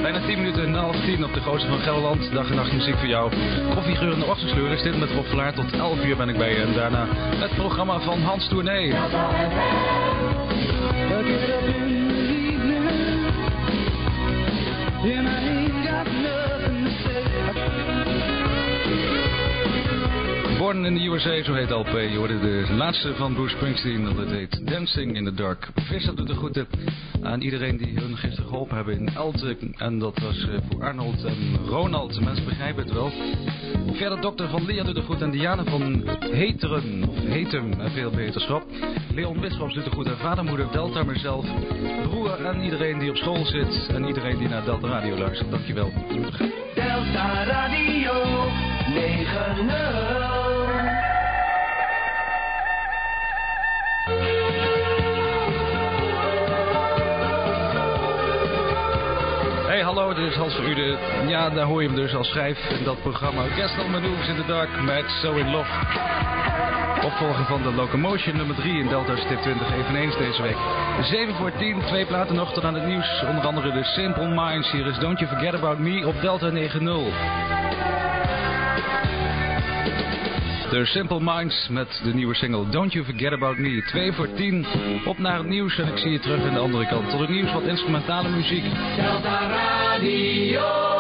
Bijna 10 minuten na 11:10 op de grootste van Gelderland. Dag en nacht muziek voor jou. Koffiegeurende ochtendsleur is dit met Rob Vlaar. Tot 11 uur ben ik bij je. En daarna het programma van Hans Tournee. Born in the USA, zo heet LP. Je hoorde de laatste van Bruce Springsteen. Dat heet Dancing in the Dark. Visser doet de groeten aan iedereen die hun gisteren geholpen hebben in Elten. En dat was voor Arnold en Ronald. Mensen begrijpen het wel. Verder dokter van Leer doet de groeten. En Diana van Heteren. Of Hetem, veel beterschap. Leon Wisschops doet de groeten. Vader, moeder, Delta, mezelf. Broer en iedereen die op school zit. En iedereen die naar Delta Radio luistert. Dankjewel. Delta Radio 90. Hey, hallo, dit is Hans van Uden. Ja, daar hoor je hem dus als schrijf in dat programma Guest on Maneuvers in the Dark met So in Love. Opvolger van de Locomotion nummer 3 in Delta Stip 20, eveneens deze week. 7 voor 10, 2 platen nog tot aan het nieuws. Onder andere de Simple Minds. Hier is Don't You Forget About Me op Delta 90. The Simple Minds met de nieuwe single Don't You Forget About Me. 2 voor 10, op naar het nieuws en ik zie je terug aan de andere kant. Tot het nieuws, wat instrumentale muziek. Delta Radio.